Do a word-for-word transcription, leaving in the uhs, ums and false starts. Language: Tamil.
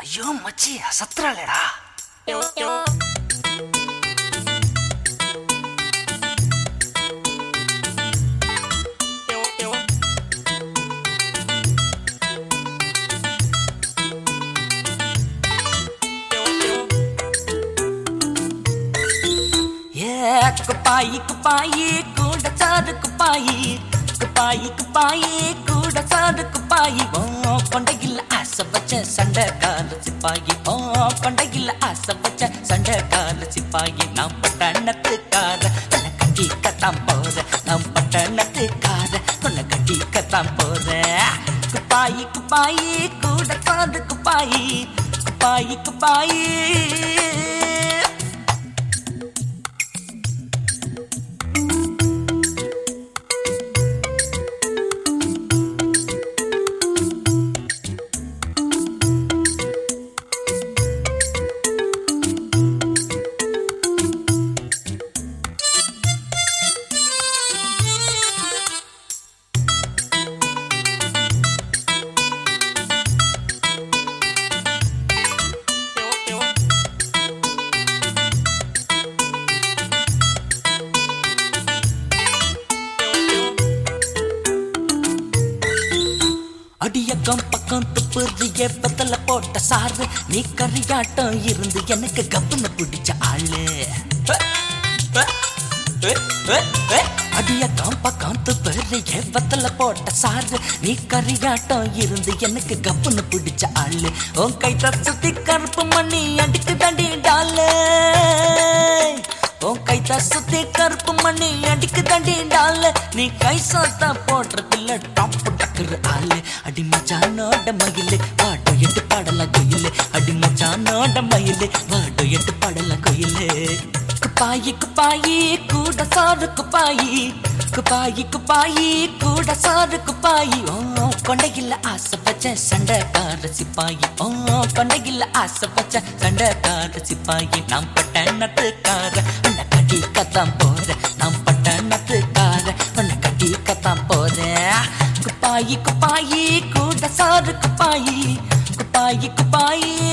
ஐயோ மச்சி சத்துறாளேடா. குப்பாயி குப்பாயி கூட சாது குப்பாயி குப்பாயி குப்பாயி கூட சாது குப்பாயி ஓ கொண்டையில் ஆசை வச்ச சண்டை கால சிப்பாயி ஓ கொண்டையில் ஆசை வச்ச சண்டை கால சிப்பாயி நாம் பட்டணத்துக்கார உன்னை கட்டி கத்தாம் போற நாம் பட்டணத்துக்கார உன்னை கட்டி கத்தாம் போற குப்பாயி குப்பாயி கூட சாது குப்பாயி குப்பாயி குப்பாயி. அடியக்கம் பக்கம் துப்புறிய பத்தல போட்ட சாரு நீ கரியாட்டம் இருந்து எனக்கு கப்புன்னு பிடிச்ச ஆளு. அடியக்கம் பக்கம் துப்புறிய பத்தல போட்ட சாரு நீ கரியாட்டம் இருந்து எனக்கு கப்புன்னு பிடிச்ச ஆளு. உன் கை தசுத்தி கருப்பு மணி அடிக்கு தண்டி டாலு உன் கை தசுத்தி கருப்பு மணி அடிக்கு தண்டி டாலு நீ கை சாத்தா போடுறதில்ல டாப் டக்குற ஆளு. அடி மச்சானோட மயிலு வாடோ எட்டு பாடல கோயிலு அடி மச்சானோட மயிலு வாடோ எட்டு பாடல கோயிலு. குப்பாயி குப்பாயி கூட சாரு குப்பாயி குப்பாயி குப்பாயி கூட சாரு குப்பாயி ஓ கொண்டையில் ஆசை வச்ச சண்டைக்கார சிப்பாயி ஓ கொண்டையில் ஆசை வச்ச சண்டைக்கார சிப்பாயி நாம் பட்டணத்துக்கார உன்னை கட்டி கத்தாம் போற நாம் பட்டணத்துக்கார உன்னை கட்டி கத்தாம் போற. குப்பாயி குப்பாயி கூட சாரு குப்பாயி குப்பாயி குப்பாயி.